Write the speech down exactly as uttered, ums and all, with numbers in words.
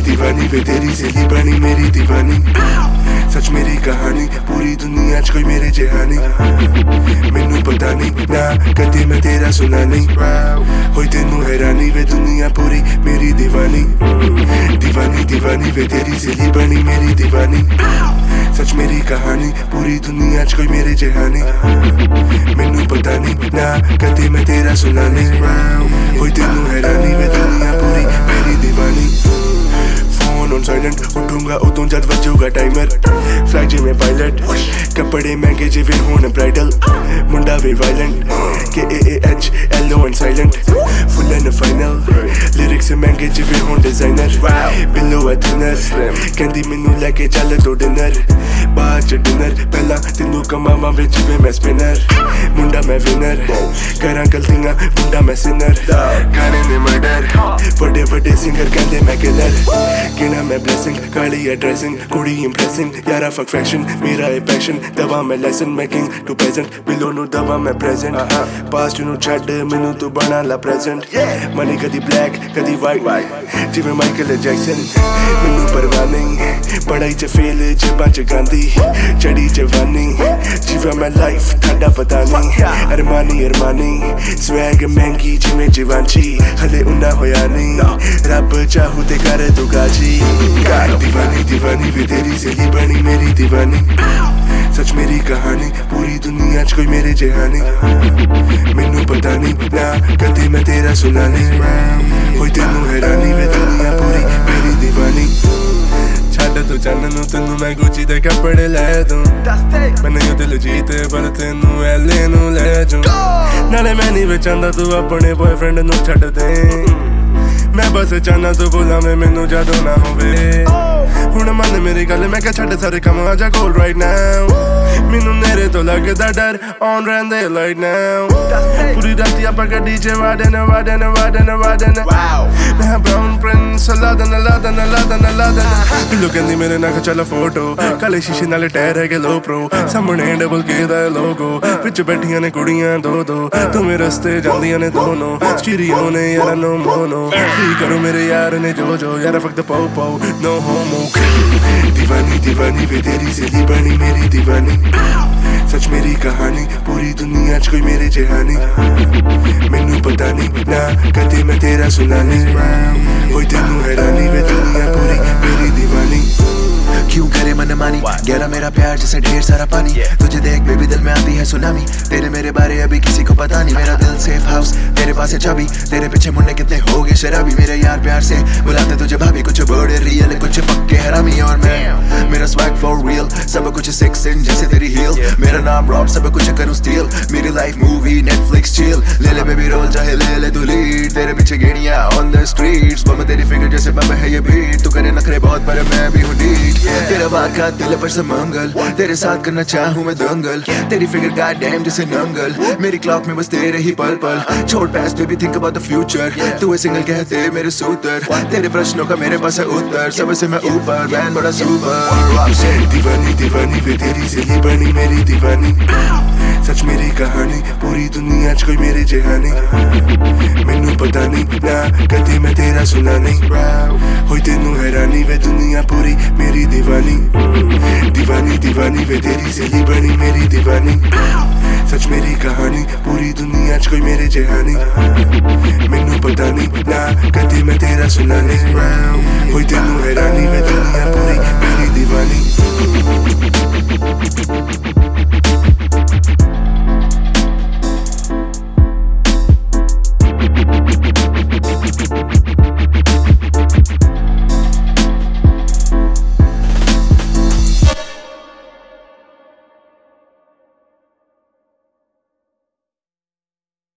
दीवानी वे तेरी सहेली बनी मेरी दीवानी सच मेरी कहानी पूरी दुनिया च कोई मेरे जहानी मैनू पता नहीं ना कदे मैं तेरा सुना नहीं होई तेनू हैरानी वे दुनिया पूरी मेरी दीवानी दीवानी दीवानी वे तेरी सहेली बनी मेरी दीवानी सच मेरी कहानी पूरी दुनिया च कोई मेरे जहानी मैनू पता नहीं ना कदे मैं तेरा सुना नहीं होई तेनू हैरानी वे दुनिया पूरी मेरी दीवानी फोन ऑन साइलेंट उठूंगा उदों जद वजूगा टाइमर फ्लाइट जिमें पायलट कपड़े महंगे जिवें होण ब्राइडल मुंडा वे वायलेंट के A A H L O and silent full and final lyrics महंगे जिवें होण डिजाइनर बिलो है थिनर कहंदी मैनू लेके चल तो डिनर बाद च डिनर पहला तेनू कमावां वे जिवें मैं स्पिनर मुंडा मैं विनर करां गलतियां मुंडा मैं सिनर गाने ने मर्डर बड़े बड़े सिंगर कहंदे मैं किलर गिना मैं ब्लेसिंग काली है ड्रेसिंग कुड़ी इंप्रेसिंग यारा फक फैशन मेरा है पैशन दवा मैं लेसन मैं किंग टू प्रेजेंट बिलो नु दवा मैं प्रेजेंट पास्ट नु छड्ड मैनू तू बना ला प्रेजेंट मनी कदी ब्लैक कदी वाइट जिवें माइकल जैक्सन मैनू परवाह नहीं पढ़ाई च फेल जेबां च गांधी चढ़ी जवानी जिवें मैं लाइफ थाडा पता नहीं अरमानी अरमानी स्वैग महंगी जिवें जीवांची हले उन्ना होया नहीं रब चाहू ते कर दूगा जी दीवानी दीवानी वे तेरी सहेली बनी मेरी दीवानी सच मेरी कहानी पूरी दुनिया च कोई मेरे जहानी मैनू पता नहीं ना कदे मैं तेरा सुना नहीं होई तेनू हैरानी वे दुनिया पूरी मेरी दीवानी छड्ड तू चन्न नू तेनू मैं गुची दे कपड़े लै दूं मैं नहीं दिल जीते पर तेनू एले नू लै जूं नाले मैं नहीं चाहंदा तू अपने बॉयफ्रेंड नू छड्ड दे मैं बस चाहना तू बुलावे मैनू जदों ना होवे हुण मन मेरी गल मैं क्या छड्ड सारे कम आजा कोल राइट नाउ मैनू नेरे तो लगदा डर ऑन रहंदे लाइट नाउ पूरी राती आपां गड्डी च वाडन वाडन वाडन वाडन मैं ब्राउन प्रिंस लादन लादन लादन लादन बिल्लो कहंदी मेरे नाल चल फोटो काले शीशे नाल टायर है लो प्रो सामने डबल के दा लोगो विच बैठियां ने कुड़ियां दो दो तुम्हें रस्ते जांदियां ने दोनों स्टीरियो ने यार नो मोनो करो मेरे यार ने जो जो यार फक द पो पो नो होमो दीवानी दीवानी वे तेरी सहेली बनी मेरी दीवानी सच मेरी कहानी पूरी दुनिया च कोई मेरे जहानी मैनू पता नहीं ना कदे मैं तेरा सुना नहीं होई तेनू हैरानी वे दुनिया पूरी मेरी दीवानी क्यों करे मनमानी गहरा मेरा प्यार जैसे ढेर सारा पानी तुझे देख बेबी दिल में आती है सुनामी तेरे मेरे बारे अभी किसी को पता नहीं मेरा दिल सेफ हाउस तेरे पास है चाबी तेरे पीछे मुन्ने कितने हो गए शराबी मेरे यार प्यार से बुलाते तुझे भाभी कुछ बड़े रियल कुछ पक्के हरामी और मैं मेरा स्वैग फॉर रियल सब कुछ सिक्स इंच जैसे तेरी हील मेरा नाम रॉब सब कुछ करूं स्टील मेरी लाइफ मूवी नेटफ्लिक्स चिल ले ले बेबी रोल चाहे ले ले तू लीड तेरे पीछे गेड़ियां ऑन द स्ट्रीट्स बम तेरी फिगर जैसे बम है ये बीट तू करे नखरे बहुत पर मैं भी हूं डीट तेरा वाका दिल पर से मंगल तेरे साथ करना चाहूं मैं दंगल तेरी फिगर गॉड डैम जैसे नंगल मेरी क्लॉक में बस तेरे ही पल पल छोड़ past baby think about the future तू है सिंगल कहते मेरे सूतर तेरे प्रश्नों का मेरे पास है उत्तर सबसे मैं ऊपर मैन बड़ा सुपर दीवानी दीवानी वे तेरी सहेली बनी मेरी दीवानी सच मेरी कहानी पूरी दुनिया च कोई मेरे जहानी मैनू पता नहीं ना कदे मैं तेरा सुना नहीं होई तेनू हैरानी वे दुनिया पूरी मेरी दीवानी दीवानी दीवानी वे तेरी सहेली बनी मेरी दीवानी सच मेरी कहानी पूरी दुनिया च कोई मेरे जहानी मैनू पता नहीं ना कदे मैं तेरा सुना नहीं होई तेनू हैरानी वे दुनिया पूरी मेरी दीवानी